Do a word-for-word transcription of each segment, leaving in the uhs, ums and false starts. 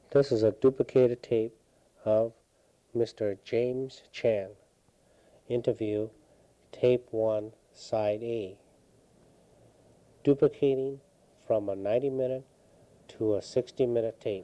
This is a duplicated tape of Mister James Chan. Interview, Tape one, Side A. Duplicating from a ninety minute to a sixty minute tape.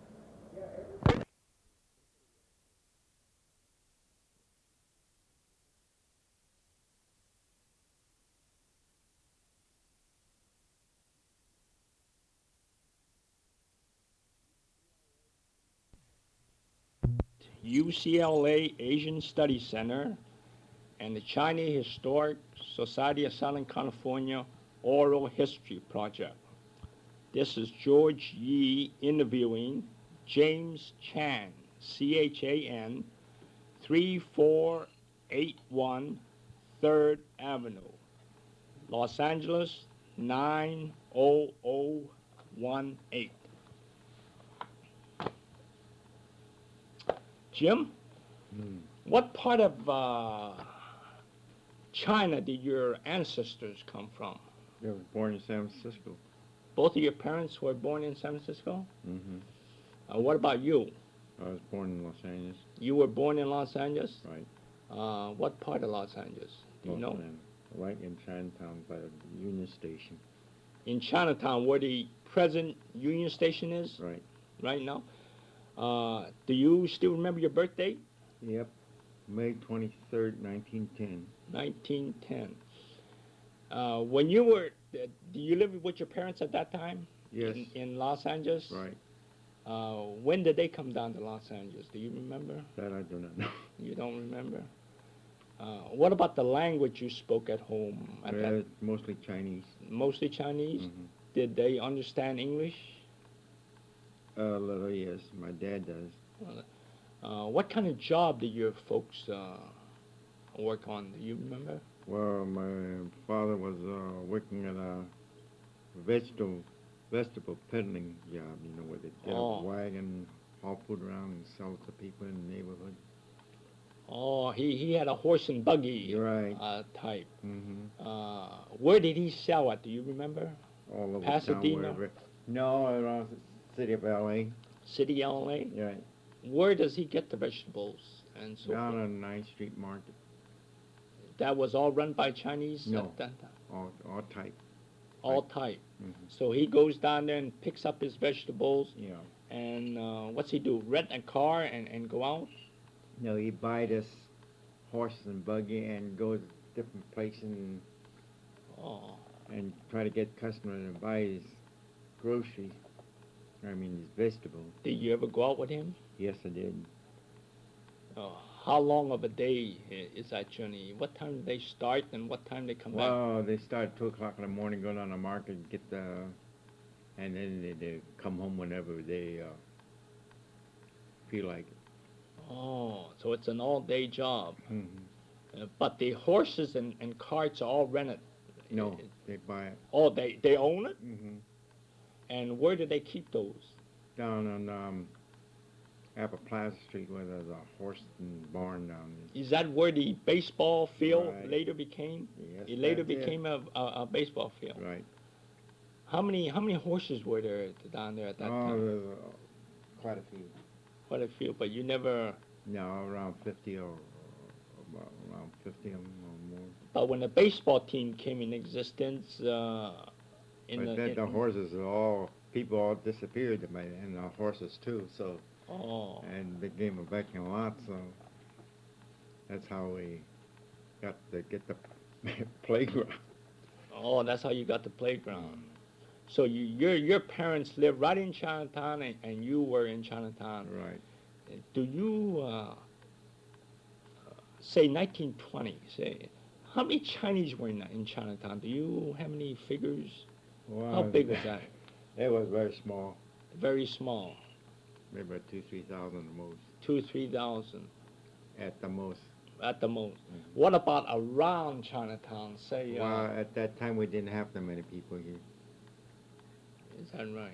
U C L A Asian Studies Center and the Chinese Historic Society of Southern California Oral History Project. This is George Yee interviewing James Chan, C H A N, three four eight one third Avenue, Los Angeles nine oh oh one eight. Jim, Mm. what part of uh, China did your ancestors come from? I was born in San Francisco. Both of your parents were born in San Francisco? Mm-hmm. Uh, what about you? I was born in Los Angeles. You were born in Los Angeles? Right. Uh, what part of Los Angeles? Do you Los know? Angeles, right in Chinatown by the Union Station. In Chinatown, where the present Union Station is Right. right now. Uh, do you still remember your birthday? Yep. May twenty-third, nineteen ten. nineteen ten. Uh, when you were, uh, do you live with your parents at that time? Yes. In, in Los Angeles? Right. Uh, when did they come down to Los Angeles? Do you remember? That I do not know. You don't remember? Uh, what about the language you spoke at home? At Well, that, it's mostly Chinese. mostly Chinese? Mm-hmm. Did they understand English? A little, yes. My dad does. Uh, what kind of job did your folks uh, work on? Do you remember? Well, my father was uh, working at a vegetable vegetable peddling job, you know, where they get Oh. a wagon, haul food around and sell it to people in the neighborhood. Oh, he, he had a horse and buggy You're right. uh, type. Mm-hmm. Uh, where did he sell at? Do you remember? All over Pasadena? town, wherever. No, around the city of L A. City, L A? Right. Where does he get the vegetables and so Down forth? on ninth Street Market. That was all run by Chinese No. at that time? All, all type. All type. Mm-hmm. So he goes down there and picks up his vegetables, Yeah. and uh, what's he do? Rent a car and, and go out? No, he buy this horses and buggy and go to different places and, Oh, and try to get customers to buy his groceries. I mean, his vegetables. did you ever go out with him? Yes, I did. Uh, how long of a day i- is that journey? What time do they start and what time they come back? Well, they start at two o'clock in the morning, go down to the market, get the, and then they, they come home whenever they uh, feel like it. Oh, so it's an all-day job. Mm-hmm. Uh, but the horses and, and carts are all rented. No, Uh, they buy it. Oh, they, they own it? Mm-hmm. And where do they keep those? Down on um, Apple Plaza Street where there's a horse and barn down there. Is that where the baseball field Right. later became? Yes, It later that's it. became a, a, a baseball field. Right. How many how many horses were there at- down there at that Oh, time? there's uh, quite a few. Quite a few, but you never. No, around fifty or, or about around fifty of them or more. But when the baseball team came in existence, uh, in but the, then in- the horses are all, people all disappeared, and and the horses too, so, oh, and they gave them back in a lot, so that's how we got to get the playground. oh, that's how you got the playground. So you, your your parents lived right in Chinatown, and, and you were in Chinatown. Right. Do you uh, say nineteen twenty? Say, how many Chinese were in, in Chinatown? Do you have any figures? Well, How big was that? It was very small, Very small, maybe about two, three thousand at most, two, three thousand at the most. at the most. Mhm. What about around Chinatown? Say, uh, Well, at that time we didn't have that many people here. is that right?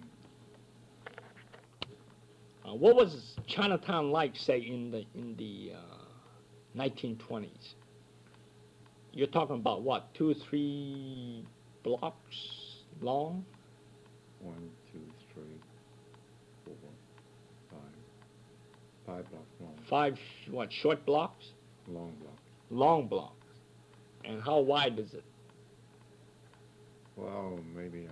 Uh, what was Chinatown like, say, in the in the uh, nineteen twenties? You're talking about what, two, three blocks long? One, two, three, four, five blocks long, Five, what, short blocks? long blocks. Long blocks. And how wide is it? Well, maybe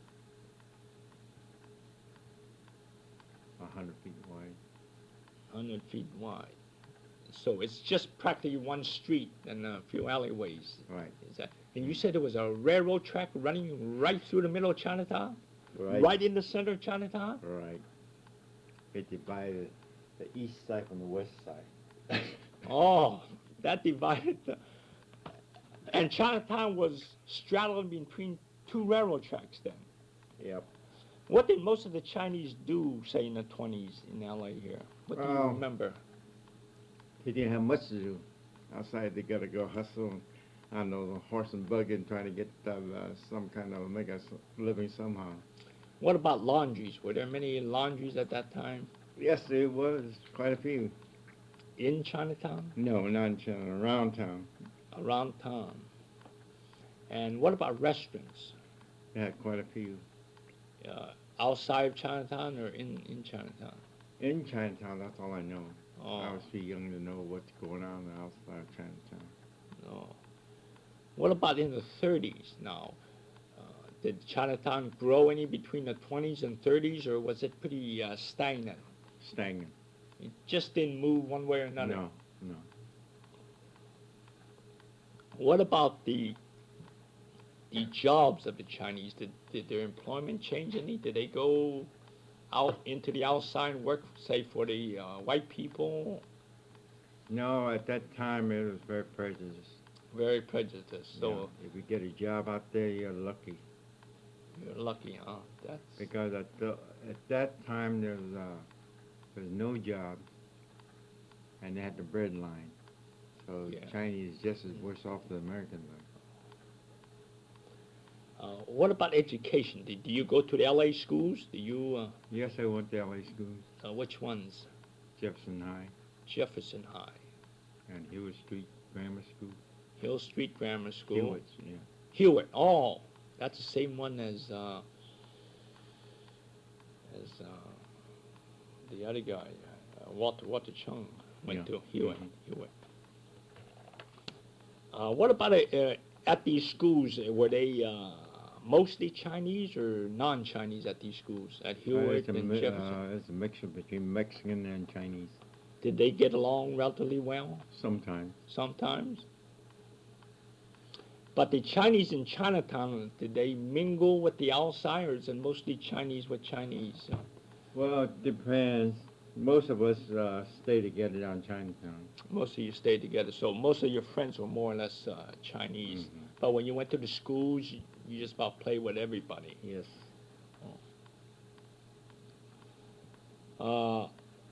a, a hundred feet wide. one hundred feet wide. So it's just practically one street and a few alleyways. Right. Is that? And you said there was a railroad track running right through the middle of Chinatown? Right. Right in the center of Chinatown? Right. It divided the east side from the west side. Oh, that divided the... And Chinatown was straddled between two railroad tracks then. Yep. What did most of the Chinese do, say, in the twenties in L A here? What do you Oh. remember? They didn't have much to do. Outside, they got to go hustle. I don't know, horse and buggy and trying to get uh, some kind of make a s- living somehow. What about laundries? Were there many laundries at that time Yes, there was quite a few. in Chinatown, No, not in China, around town. around town? And what about restaurants? They had quite a few. Uh, outside of Chinatown or in, in Chinatown? In Chinatown, that's all I know. Oh, I was too young to know what's going on outside of Chinatown. no. What about in the thirties now? Uh, did Chinatown grow any between the twenties and thirties, or was it pretty uh, stagnant? Stagnant. It just didn't move one way or another? No, no. What about the the jobs of the Chinese? Did, did their employment change any? Did they go out into the outside and work, say, for the uh, white people? No, at that time it was very prejudiced. Very prejudiced. So Yeah, if you get a job out there, you're lucky. you're lucky, huh? That's Because at the, at that time there was uh, there was no job, and they had the bread line. So Yeah. Chinese just as worse off than Americans are. Uh, what about education? Did, do you go to the L A schools? Do you? Uh, Yes, I went to L A schools, uh, which ones? Jefferson High Jefferson High, and Hewitt Street Grammar School. Hill Street Grammar School. Hewitt, yeah. Hewitt. Oh, that's the same one as uh, as uh, the other guy, uh, Walter Walter Chung went Yeah. to Hewitt. Mhm. Hewitt. Uh, what about uh, uh, at these schools? uh, Were they uh, mostly Chinese or non-Chinese at these schools? At Uh, Hewitt it's, a, and mi- Jefferson. uh, it's a mixture between Mexican and Chinese. Did they get along relatively well? Sometimes. Sometimes. But the Chinese in Chinatown, did they mingle with the outsiders and mostly Chinese with Chinese? Uh, Well, it depends. Most of us uh, stay together down Chinatown. Most of you stayed together, so most of your friends were more or less uh, Chinese. Mhm. But when you went to the schools, you, you just about played with everybody. Yes. Uh,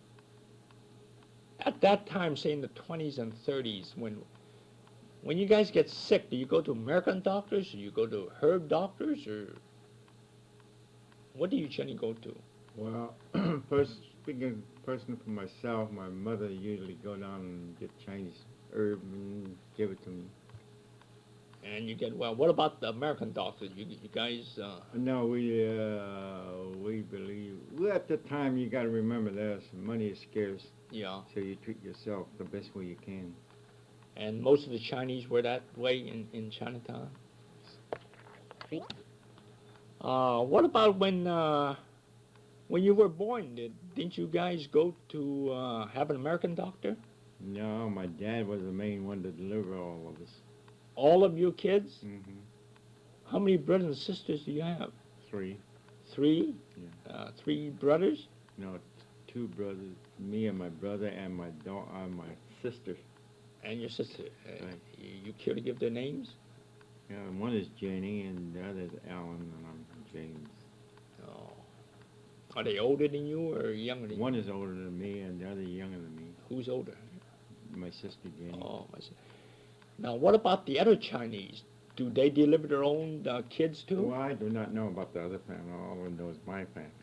at that time, say in the twenties and thirties, when when you guys get sick, do you go to American doctors, or you go to herb doctors, or what do you generally go to? Well, first, speaking personally for myself, my mother usually go down and get Chinese herb and give it to me. And you get well. What about the American doctors? You, you guys, uh, No, we uh, we believe. Well, at the time, you got to remember this: money is scarce, yeah. so you treat yourself the best way you can. And most of the Chinese were that way in, in Chinatown. Uh, what about when uh, when you were born? Did, didn't you guys go to uh, have an American doctor? No, my dad was the main one to deliver all of us. All of you kids? Mm-hmm. How many brothers and sisters do you have? Three. Three? Yeah. Uh, three brothers? No, two brothers. Me and my brother and my daughter, uh, my sister. And your sister? Uh, Right. you, you care to give their names? Yeah, one is Jenny and the other is Alan, and I'm James. Oh. Are they older than you or younger than One you? is older than me and the other younger than me. Who's older? My sister Jenny. Oh, my si- Now, what about the other Chinese? Do they deliver their own uh, kids too? Well, I do not know about the other family. All I know is my family.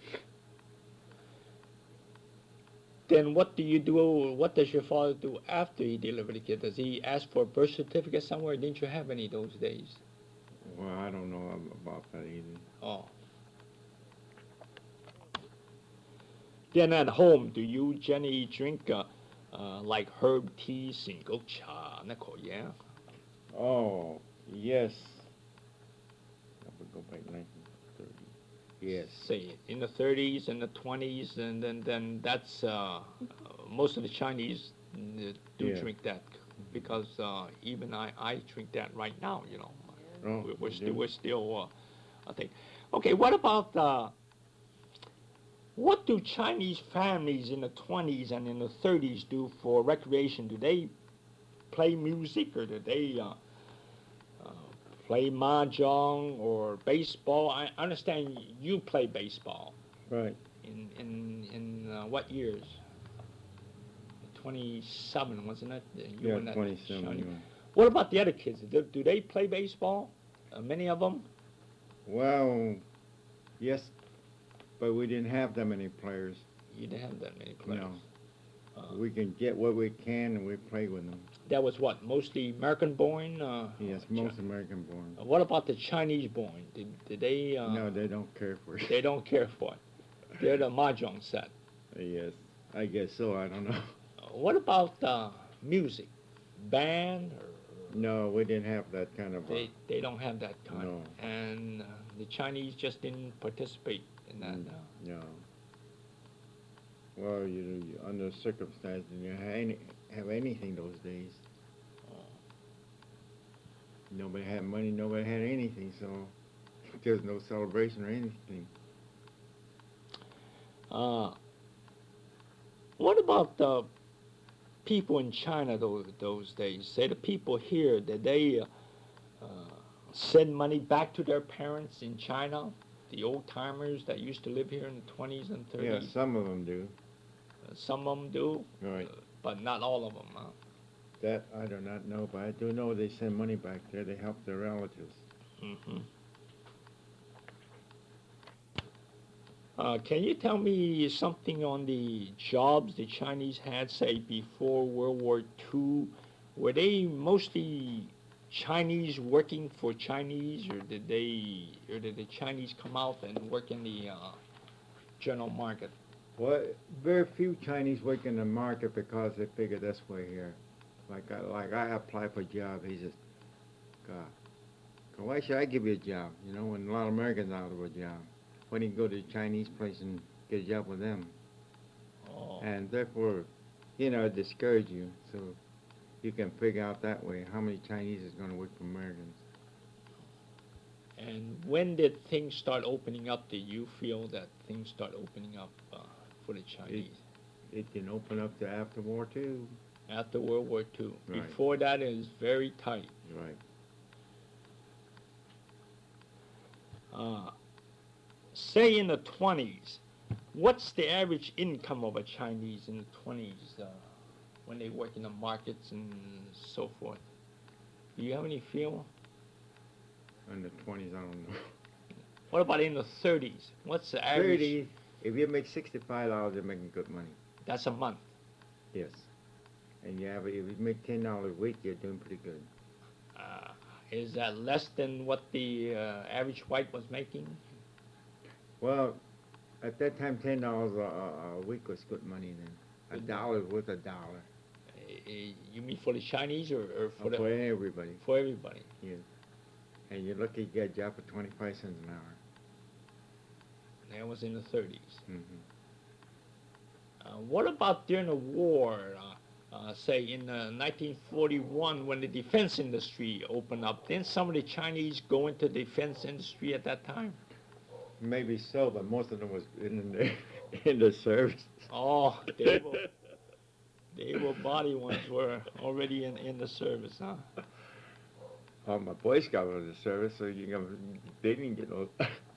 Then what do you do? What does your father do after he delivered the kid? Does he ask for a birth certificate somewhere? Didn't you have any those days? Well, I don't know ab- about that either. Oh. Then at home, do you generally drink uh, uh, like herb tea, single cha, nako, yeah? Oh, yes. I would go back nineteen thirty. Yes. Say in the thirties and the twenties, and then then that's uh, most of the Chinese uh, do Yeah. drink that because uh, even I, I drink that right now. You know, Oh, we're, we're you still do? we're still uh, I think. Okay, what about uh, what do Chinese families in the twenties and in the thirties do for recreation? Do they play music or do they uh, uh, play mahjong or baseball? I understand you play baseball. Right. In in in uh, what years? twenty-seven, wasn't it? Uh, You Yeah, and that twenty-seven. Shawnee. yeah. What about the other kids? Do, do they play baseball? Uh, many of them. Well, yes, but we didn't have that many players. You didn't have that many players. No. Uh, We can get what we can and we play with them. that was what, mostly American-born. Uh, Yes, Chi- most American born. uh, what about the Chinese-born? Did, did they? Uh, No, they don't care for it. They don't care for it. They're the mahjong set. Yes, I guess so. I don't know. Uh, what about uh, music, band? Or, No, we didn't have that kind of. They they don't have that kind. No. And uh, the Chinese just didn't participate in that. Mm. Uh, No. Well, you, you under circumstances, you have, any, have anything those days. Nobody had money. Nobody had anything. So there's no celebration or anything. Uh, what about the people in China those, those days? Say the people here, did they uh, uh, send money back to their parents in China? The old timers that used to live here in the twenties and Yeah, thirties? some of them do. Uh, some of them do, Right. but not all of them. Huh? That I do not know, but I do know they send money back there. They help their relatives. hmm Uh, can you tell me something on the jobs the Chinese had, say, before World War Two? Were they mostly Chinese working for Chinese, or did they, or did the Chinese come out and work in the uh, general market? Well, very few Chinese work in the market because they figure this way here. Like I, like I apply for a job, he says, God, why should I give you a job? You know, when a lot of Americans out of a job. Why don't you go to the Chinese place and get a job with them? Oh. And therefore, you know, discourage you. So you can figure out that way how many Chinese is going to work for Americans. And when did things start opening up? Did you feel that things start opening up uh, for the Chinese? It can open up to after war too. After World War Two. Right. Before that, it was very tight. Right. Uh, say in the twenties, what's the average income of a Chinese in the twenties uh, when they work in the markets and so forth? Do you have any feel? In the twenties, I don't know. What about in the thirties? What's the average? thirty, if you make sixty-five dollars, you're making good money. That's a month. Yes. And you have, if you make ten dollars a week, you're doing pretty good. Uh, is that less than what the uh, average white was making? Well, at that time, ten dollars a, a, a week was good money then. A Good dollar was a dollar. Uh, you mean for the Chinese or, or for, For, the, for everybody. for everybody? Yes. And you're lucky to get a job for twenty-five cents an hour. That was in the thirties. Mm-hmm. Uh, what about during the war, uh, uh, say in uh, nineteen forty-one when the defense industry opened up? Didn't some of the Chinese go into the defense industry at that time? Maybe so, but most of them was in the, in the service. Oh, the able, the able body ones were already in, in the service, huh? Oh, my Boy Scout was in the service, so you know, they didn't get no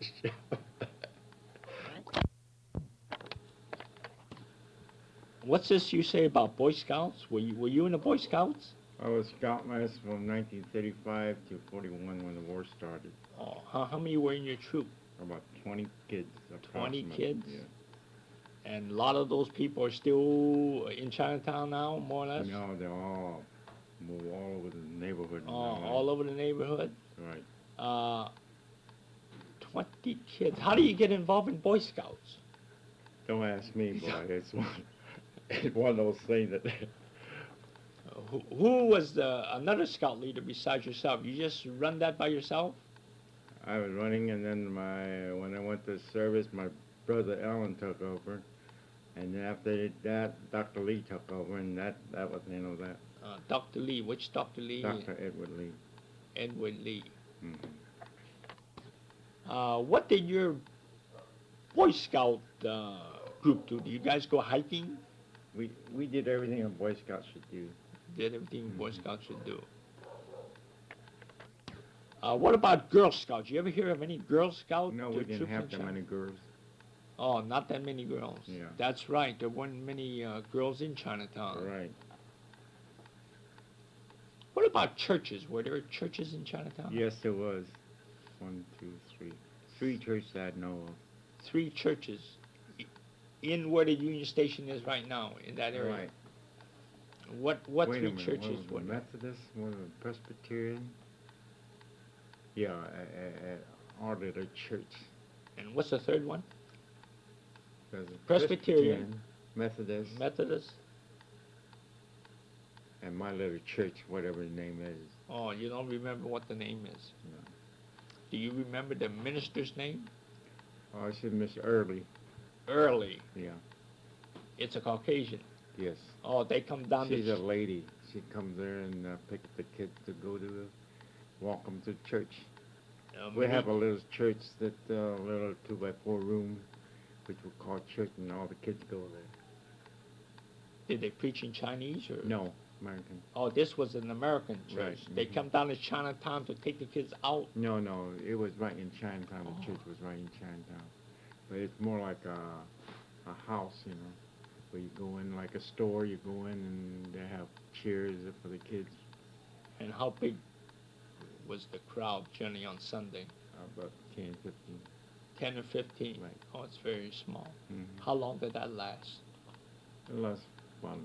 What's this you say about Boy Scouts? Were you, were you in the Boy Scouts? I was Scoutmaster from nineteen thirty-five to forty-one when the war started. Oh, how, how many were in your troop? About twenty kids. twenty approximately. kids? Yeah. And a lot of those people are still in Chinatown now, more or less? No, they're all moved all over the neighborhood. Oh, all over the neighborhood? Right. Uh, twenty kids. How do you get involved in Boy Scouts? Don't ask me, boy. It's one, it's one of those things that. Uh, who, who was the another scout leader besides yourself? You just run that by yourself? I was running, and then my when I went to service, my brother Alan took over, and then after that, Doctor Lee took over, and that that was the end of that. Uh, Doctor Lee, which Doctor Lee? Doctor Edward Lee. Edward Lee. Mm-hmm. Uh, what did your Boy Scout uh, group do? Do you guys go hiking? We we did everything a Boy Scout should do. Did everything Mm-hmm. Boy Scouts should do. Uh, what about Girl Scouts? You ever hear of any Girl Scout? No, uh, we didn't troops have in that China? many girls. Oh, not that many girls. Yeah. That's right. There weren't many uh, girls in Chinatown. Right. What about churches? Were there churches in Chinatown? Yes, there was. One, two, three. Three churches I know of. Three churches i- in where the Union Station is right now, in that area. Right. What what Wait a three minute, churches one were was a there? Methodist, one was a Presbyterian. Yeah, a, a, a Order Church. And what's the third one? There's a Presbyterian. Methodist, Methodist? and my little church, whatever the name is. Oh, you don't remember what the name is. No. Do you remember the minister's name? Oh, I said Miss Early. Early. Yeah. It's a Caucasian. Yes. Oh, they come down She's to a lady. She comes there and uh, pick up the kids to go to the, walk them to church. um, We have a little church that uh, little two by four room, which we call church, and all the kids go there. Did they preach in Chinese or? No, American. Oh, this was an American church. Right, They mhm. come down to Chinatown to take the kids out. No, no, it was right in Chinatown. The Oh. church was right in Chinatown. But it's more like a, a house, you know, where you go in like a store. You go in and they have chairs for the kids. And how big was the crowd generally on Sunday? About ten, fifteen. ten or fifteen? Right. Oh, it's very small. Mm-hmm. How long did that last? It lasts one,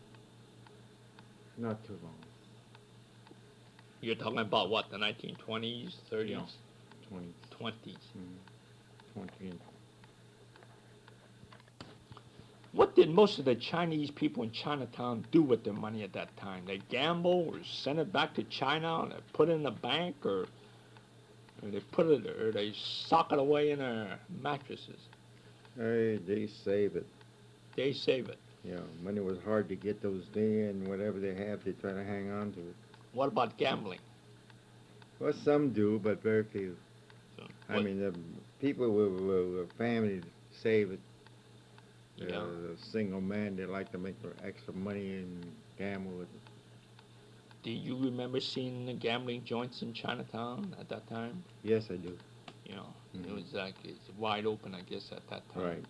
not too long. You're talking about what, the nineteen twenties, thirties, Yeah. twenty, twenties? mm, twenty. And What did most of the Chinese people in Chinatown do with their money at that time? They gamble or send it back to China, or they put it in the bank, or, or they put it, or they sock it away in their mattresses. Hey, they save it. They save it. Yeah, money was hard to get those days, and whatever they have, they try to hang on to it. What about gambling? Well, some do, but very few. So, I what- mean, the people with, with, with family save it. The, Yeah. the single man, they like to make their extra money and gamble with it. Do you remember seeing the gambling joints in Chinatown at that time? Yes, I do. You know, it Mhm. was like it's wide open, I guess, at that time. Right.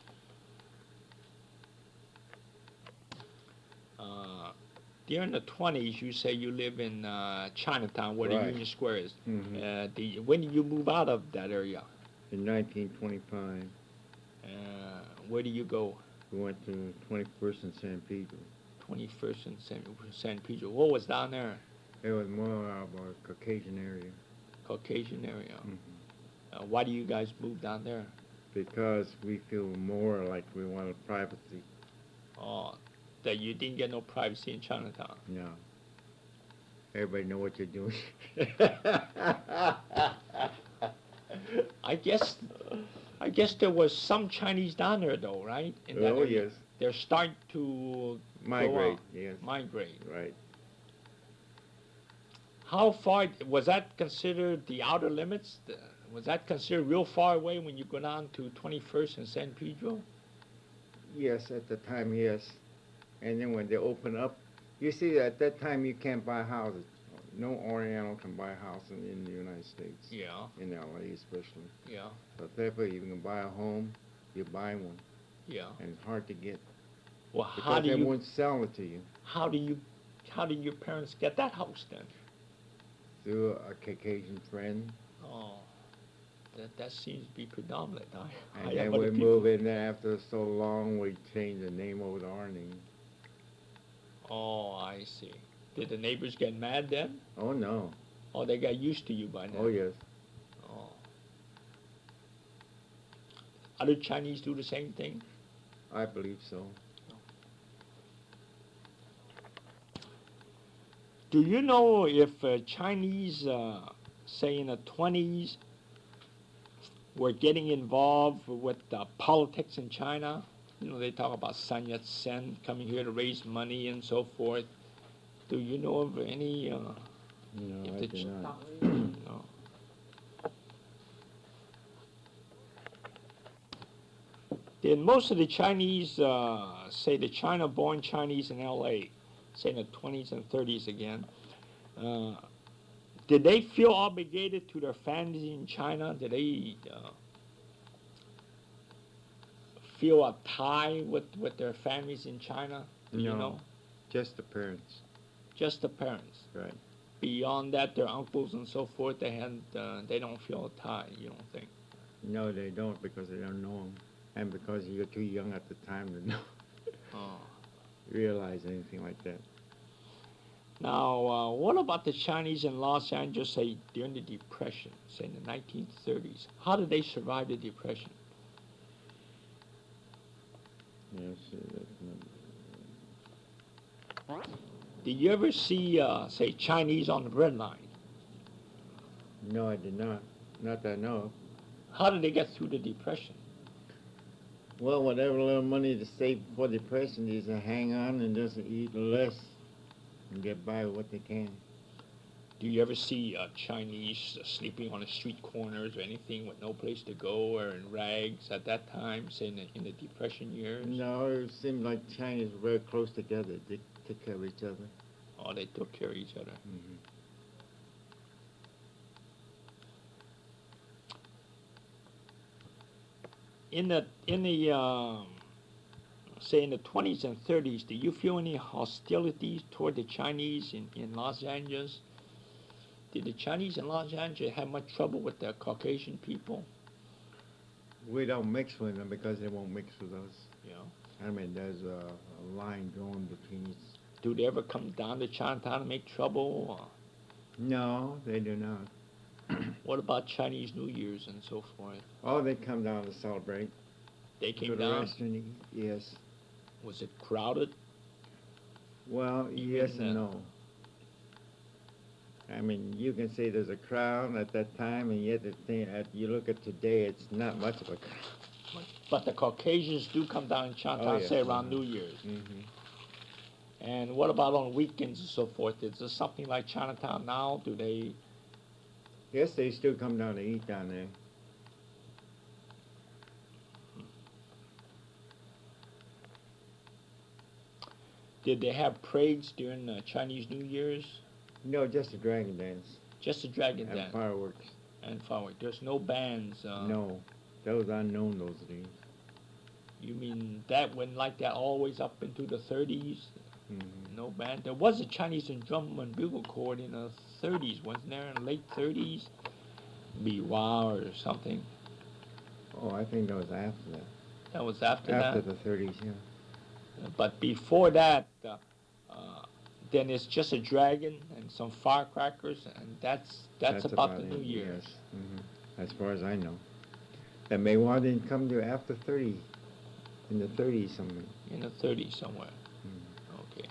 Uh, during the twenties, you say you live in uh, Chinatown, where Right. the Union Square is. hmm Uh, do you, when did you move out of that area? In nineteen twenty-five, Uh, where do you go? we went to twenty-first and San Pedro. twenty-first and San, San Pedro. What was down there? It was more of a Caucasian area. Caucasian area. hmm Uh, why do you guys move down there? Because we feel more like we wanted privacy. Oh, that you didn't get no privacy in Chinatown. No. Everybody know what you're doing. I guess, I guess there was some Chinese down there though, right? In that Oh, area. yes. They're starting to Migrate, out. yes. migrate. Right. How far was that considered the outer limits? The, was that considered real far away when you go down to twenty-first and San Pedro? Yes, at the time, yes. And then when they open up, you see, at that time you can't buy houses. No Oriental can buy a house in, in the United States, Yeah, in L A especially. yeah, So therefore, you can buy a home, you buy one, yeah. and it's hard to get Well, how because do they you, won't sell it to you how do you, how did your parents get that house then? through a Caucasian friend. Oh, that that seems to be predominant. I, And I then have we other people- move in there after so long, we change the name over to our name. Oh, I see. Did the neighbors get mad then? Oh, no. Oh, they got used to you by then. Oh, yes. Oh. Other Chinese do the same thing? I believe so. Do you know if uh, Chinese, uh, say in the twenties, were getting involved with uh, politics in China? You know, they talk about Sun Yat-sen coming here to raise money and so forth. Do you know of any? Uh, No, if I the do Ch- not. no. Did most of the Chinese, uh, say the China-born Chinese in L A, say in the twenties and thirties again, uh, did they feel obligated to their families in China? Did they uh, feel a tie with, with their families in China? Do you No. know? Just the parents. Just the parents. Right. Beyond that, their uncles and so forth, they had, uh, they don't feel a tie. You don't think? No, they don't because they don't know them, and because you're too young at the time to know, Oh. realize anything like that. Now, uh, what about the Chinese in Los Angeles, say during the Depression, say in the nineteen thirties? How did they survive the Depression? Yes. uh, that's not- Did you ever see, uh, say, Chinese on the Red Line? No, I did not. Not that I know of. How did they get through the Depression? Well, whatever little money to save for depression is to hang on and just eat less and get by with what they can. Do you ever see uh, Chinese uh, sleeping on the street corners or anything with no place to go or in rags at that time, say in the, in the Depression years? No, it seemed like Chinese were very close together. They took care of each other. Oh, they took care of each other. Mm-hmm. In the in the um, say in the twenties and thirties, do you feel any hostility toward the Chinese in, in Los Angeles? Did the Chinese in Los Angeles have much trouble with the Caucasian people? We don't mix with them because they won't mix with us. You know, I mean, there's a, a line drawn between us. do they ever come down to Chinatown to make trouble? Or No, they do not. what about Chinese New Year's and so forth? Oh, they come down to celebrate. They To came the down. restaurant, yes. Was it crowded? Well, Even, yes uh, and no. I mean, you can say there's a crowd at that time, and yet the thing, at, you look at today, it's not much of a crowd. But the Caucasians do come down in Chinatown, Oh, yes. say around Mhm. New Year's. Mm-hmm. And what about on weekends and so forth? Is there something like Chinatown now? Do they? Yes, they still come down to eat down there. Did they have parades during uh, Chinese New Year's? No, just a dragon dance Just a dragon and dance fireworks. and fireworks. There's no bands. Uh, No, that was unknown those days. You mean that went like that always up into the thirties? Mm-hmm. No band. There was a Chinese and drum and bugle corps in the thirties, wasn't there? In the late thirties, Be Wow or something. Oh, I think that was after that. That was after, After that. the thirties, yeah. But before that, uh, uh, then it's just a dragon and some firecrackers, and that's that's, about, the it, New Year. Yes, hmm as far as I know. And Maywa didn't come to after thirty, in the thirties somewhere. In the thirties somewhere. Mm. Okay.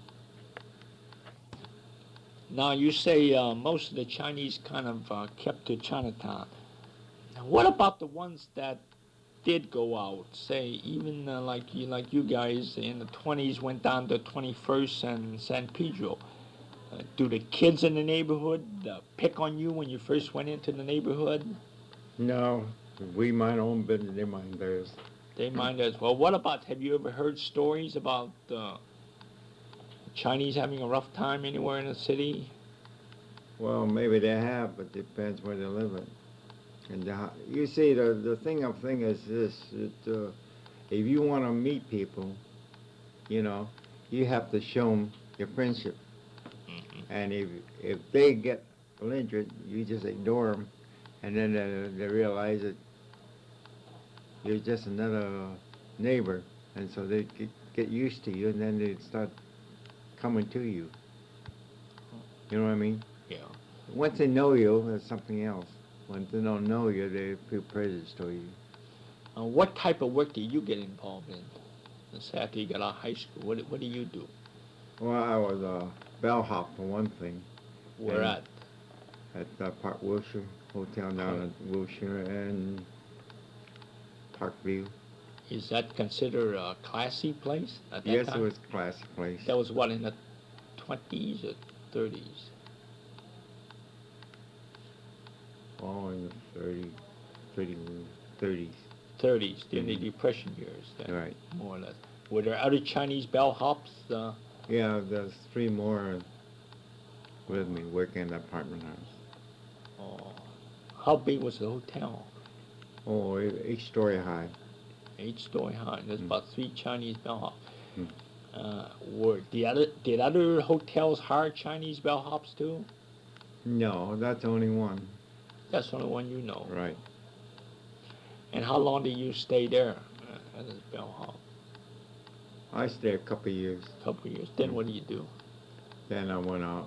Now you say uh, most of the Chinese kind of uh, kept to Chinatown. Now, what about the ones that did go out? Say even uh, like you, like you guys in the twenties went down to twenty-first and San Pedro. Uh, do the kids in the neighborhood uh, pick on you when you first went into the neighborhood? No, we mind our own business, they mind theirs. They mind as well. What about? Have you ever heard stories about uh, Chinese having a rough time anywhere in the city? Well, maybe they have, but depends where they live at. And the, you see, the the thing of thing is this: that, uh, if you want to meet people, you know, you have to show them your friendship. Mm-hmm. And if if they get belligerent, you just ignore them, and then they, they realize that you're just another neighbor, and so they get, get used to you, and then they start coming to you. You know what I mean? Yeah. Once they know you, that's something else. Once they don't know you, they feel prejudice to you. Uh, what type of work do you get involved in? Say after you got out of high school, what what do you do? Well, I was a bellhop for one thing. Where And at? At the Park Wilshire Hotel down at Wilshire and Parkview. Is that considered a classy place at that Yes, time? it was a classy place. That was what, in the twenties or thirties? Oh, in the thirty, thirty, thirties. thirties, during the Mhm. Depression years, then, Right. more or less. Were there other Chinese bellhops? Uh, Yeah, there's three more with me working in the apartment house. oh, how big was the hotel? Oh, e- each story high. Eight story high. There's Mm. about three Chinese bellhops. Mm. Uh, were the other did other hotels hire Chinese bellhops too? No, that's only one. That's the only one you know. Right. And how long did you stay there uh, as a bellhop? I stayed a couple of years. A couple of years. Then Mm. what do you do? Then I went out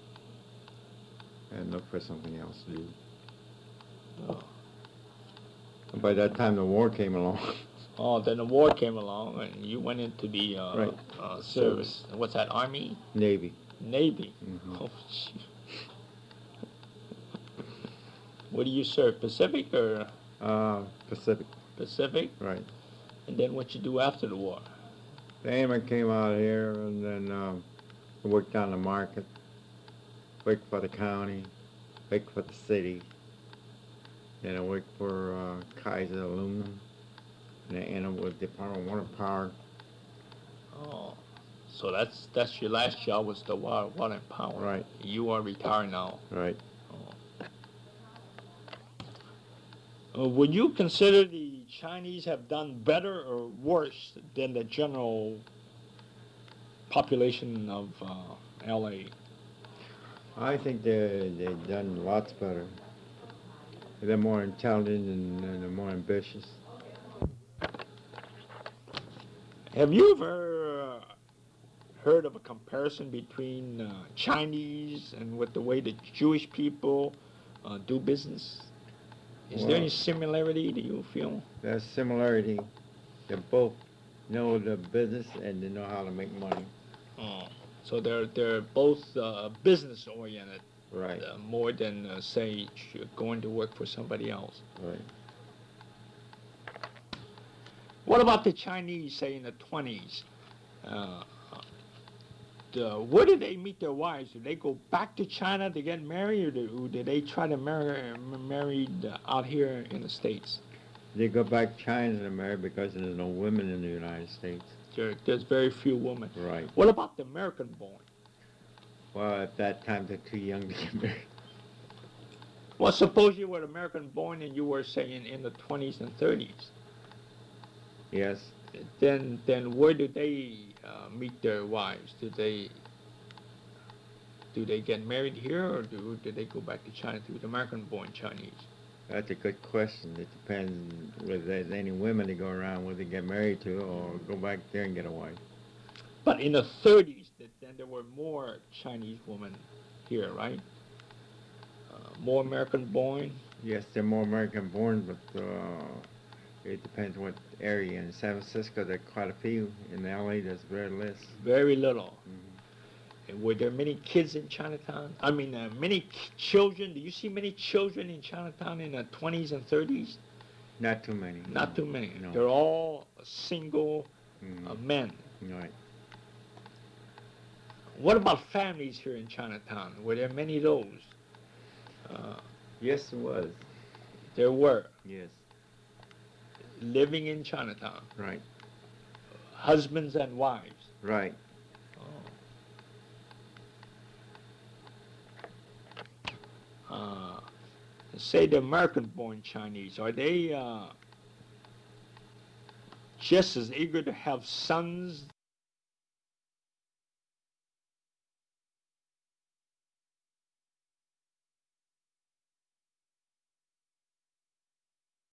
and looked for something else to do. Oh. By that time, the war came along. Oh, then the war came along and you went into the uh, Right. uh, service. What's that, Army? Navy. Navy? Mhm. Oh, gee. What do you serve, Pacific or Uh, Pacific. Pacific? Right. And then what you do after the war? Then I came out here and then um, I worked on the market, worked for the county, worked for the city. Then I worked for uh, Kaiser Aluminum. And I ended up with Department of Water Power. Oh, so that's that's your last job was the water, water and power. Right. You are retired now. Right. Uh, would you consider the Chinese have done better or worse than the general population of uh, L A? I think they they've done lots better. They're more intelligent and, and they're more ambitious. Have you ever uh, heard of a comparison between uh, Chinese and with the way the Jewish people uh, do business? Is there Well- any similarity, do you feel? There's similarity. They both know the business and they know how to make money. Oh, so they're they're both uh, business oriented Right. uh, more than uh, say ch- going to work for somebody else. Right. What about the Chinese, say in the twenties? Uh, the, where did they meet their wives? Did they go back to China to get married, or did, or did they try to marry married uh, out here in the States? They go back to China to marry because there's no women in the United States. There, there's very few women. Right. What about the American born? Well, at that time they're too young to get married. Well, suppose you were American born and you were saying in the twenties and thirties. Yes. Then, then where do they uh, meet their wives? Do they do they get married here, or do, do they go back to China to the American-born Chinese? That's a good question. It depends whether there's any women that go around whether they get married to or go back there and get a wife. But in the thirties, th- then there were more Chinese women here, right? Uh, more American-born. Yes, they're more American born, but uh, it depends what area. In San Francisco, there are quite a few. In L A, there's very less. Very little. Mhm. And were there many kids in Chinatown? I mean, uh, many k- children. Do you see many children in Chinatown in the twenties and thirties? Not too many. Not no. too many. No. They're all single Mhm. uh, men. Right. What about families here in Chinatown? Were there many of those? Uh, Yes, it was. there were, Yes. living in Chinatown. Right. Husbands and wives. Right. Oh. Uh, say the American-born Chinese, are they uh, just as eager to have sons